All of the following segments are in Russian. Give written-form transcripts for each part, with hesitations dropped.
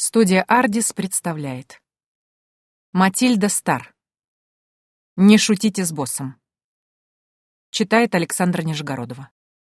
Студия «Ардис» представляет Матильда Стар. «Не шутите с боссом». Читает Александра Нижегородова.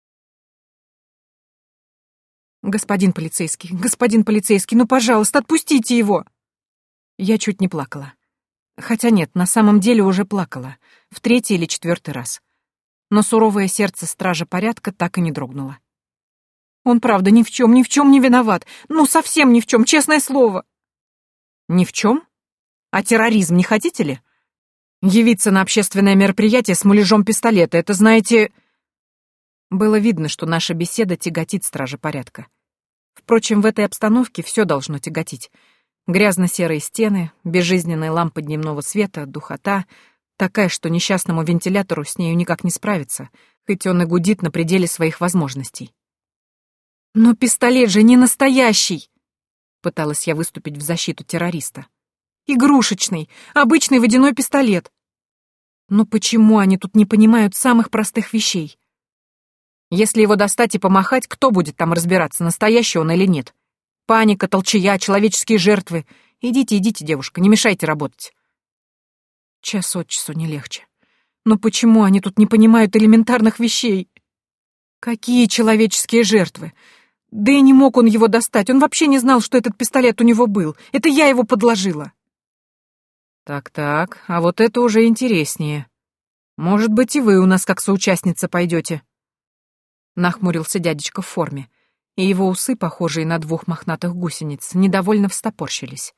Господин полицейский, ну, пожалуйста, отпустите его!» Я чуть не плакала. Хотя нет, на самом деле уже плакала. В 3-й или 4-й раз. Но суровое сердце стража порядка так и не дрогнуло. Он, правда, ни в чем не виноват. Ну, совсем ни в чем, честное слово. Ни в чем? А терроризм не хотите ли? Явиться на общественное мероприятие с муляжом пистолета — это, знаете... Было видно, что наша беседа тяготит стража порядка. Впрочем, в этой обстановке все должно тяготить. Грязно-серые стены, безжизненные лампы дневного света, духота, такая, что несчастному вентилятору с нею никак не справиться, хоть он и гудит на пределе своих возможностей. «Но пистолет же не настоящий!» Пыталась я выступить в защиту террориста. «Игрушечный, обычный водяной пистолет. Но почему они тут не понимают самых простых вещей? Если его достать и помахать, кто будет там разбираться, настоящий он или нет? Паника, толчая, человеческие жертвы. Идите, девушка, не мешайте работать». Час от часу не легче. Но почему они тут не понимают элементарных вещей? Какие человеческие жертвы? Да и не мог он его достать, он вообще не знал, что этот пистолет у него был. Это я его подложила. Так, а вот это уже интереснее. Может быть, и вы у нас как соучастница пойдете. Нахмурился дядечка в форме, и его усы, похожие на 2 мохнатых гусениц, недовольно встопорщились.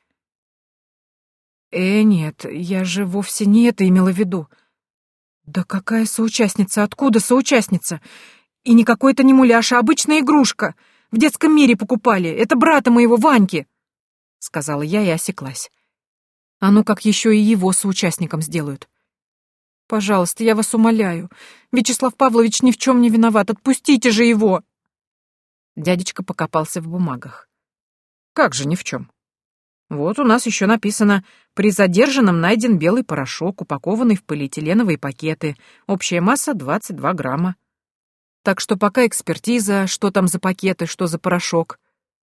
Нет, я же вовсе не это имела в виду. Да какая соучастница? Откуда соучастница? И не какой-то не муляж, а обычная игрушка. В детском мире покупали. Это брата моего, Ваньки, — сказала я и осеклась. А ну как еще и его соучастником сделают. Пожалуйста, я вас умоляю. Вячеслав Павлович ни в чем не виноват. Отпустите же его. Дядечка покопался в бумагах. Как же ни в чем? Вот у нас еще написано: при задержанном найден белый порошок, упакованный в полиэтиленовые пакеты. Общая масса 22 грамма. Так что пока экспертиза, что там за пакеты, что за порошок.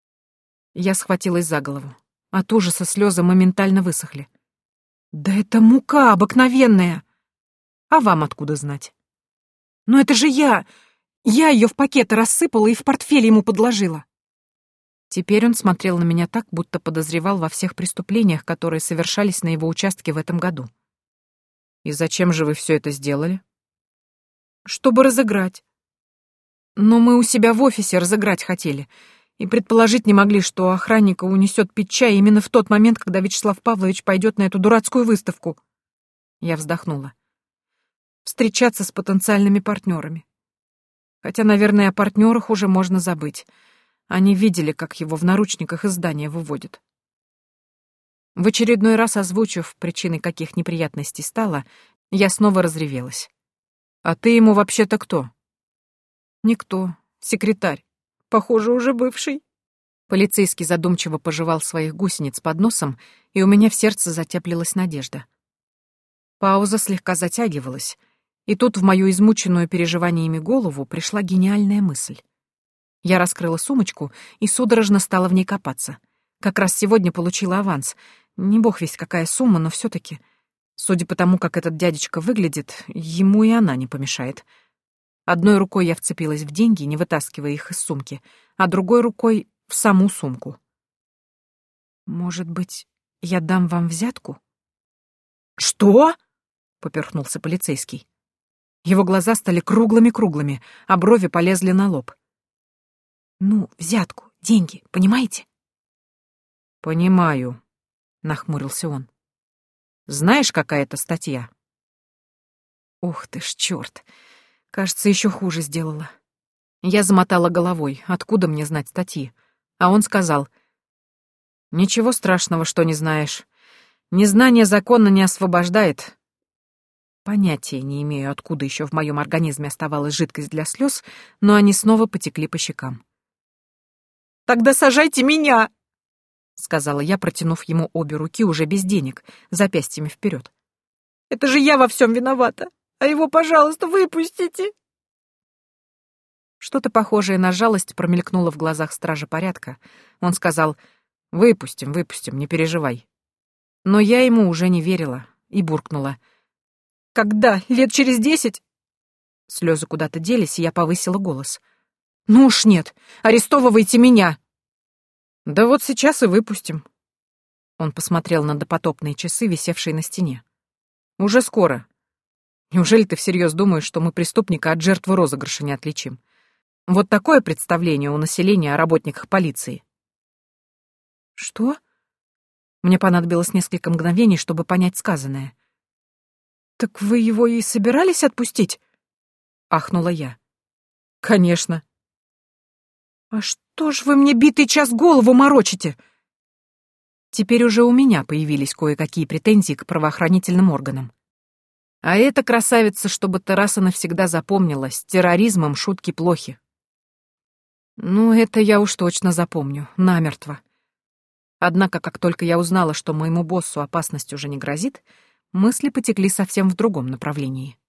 Я схватилась за голову. От ужаса слезы моментально высохли. Да это мука обыкновенная. А вам откуда знать? Но это же я! Я ее в пакеты рассыпала и в портфель ему подложила. Теперь он смотрел на меня так, будто подозревал во всех преступлениях, которые совершались на его участке в этом году. И зачем же вы все это сделали? Чтобы разыграть. Но мы у себя в офисе разыграть хотели, и предположить не могли, что охранника унесет пить чай именно в тот момент, когда Вячеслав Павлович пойдет на эту дурацкую выставку. Я вздохнула. Встречаться с потенциальными партнерами. Хотя, наверное, о партнерах уже можно забыть. Они видели, как его в наручниках из здания выводят. В очередной раз озвучив, причиной каких неприятностей стало, я снова разревелась. «А ты ему вообще-то кто?» «Никто. Секретарь. Похоже, уже бывший». Полицейский задумчиво пожевал своих гусениц под носом, и у меня в сердце затеплилась надежда. Пауза слегка затягивалась, и тут в мою измученную переживаниями голову пришла гениальная мысль. Я раскрыла сумочку и судорожно стала в ней копаться. Как раз сегодня получила аванс. Не бог весть какая сумма, но все-таки. Судя по тому, как этот дядечка выглядит, ему и она не помешает. Одной рукой я вцепилась в деньги, не вытаскивая их из сумки, а другой рукой — в саму сумку. «Может быть, я дам вам взятку?» «Что?» — поперхнулся полицейский. Его глаза стали круглыми-круглыми, а брови полезли на лоб. «Ну, взятку, деньги, понимаете?» «Понимаю», — нахмурился он. «Знаешь, какая это статья?» «Ух ты ж, чёрт! Кажется, еще хуже сделала». Я замотала головой, откуда мне знать статьи. А он сказал: «Ничего страшного, что не знаешь. Незнание законно не освобождает». Понятия не имею, откуда еще в моем организме оставалась жидкость для слез, но они снова потекли по щекам. «Тогда сажайте меня!» — сказала я, протянув ему обе руки уже без денег, запястьями вперед. «Это же я во всем виновата, а его, пожалуйста, выпустите!» Что-то похожее на жалость промелькнуло в глазах стража порядка. Он сказал: Выпустим, выпустим, не переживай. Но я ему уже не верила и буркнула. Когда? Лет через 10? Слезы куда-то делись, и я повысила голос. Ну уж нет, арестовывайте меня. Да вот сейчас и выпустим. Он посмотрел на допотопные часы, висевшие на стене. Уже скоро. Неужели ты всерьез думаешь, что мы преступника от жертвы розыгрыша не отличим? Вот такое представление у населения о работниках полиции. Что? Мне понадобилось несколько мгновений, чтобы понять сказанное. Так вы его и собирались отпустить? Ахнула я. Конечно. А что ж вы мне битый час голову морочите? Теперь уже у меня появились кое-какие претензии к правоохранительным органам. А эта красавица, чтобы ты раз и навсегда запомнила, с терроризмом шутки плохи. Ну, это я уж точно запомню, намертво. Однако, как только я узнала, что моему боссу опасность уже не грозит, мысли потекли совсем в другом направлении.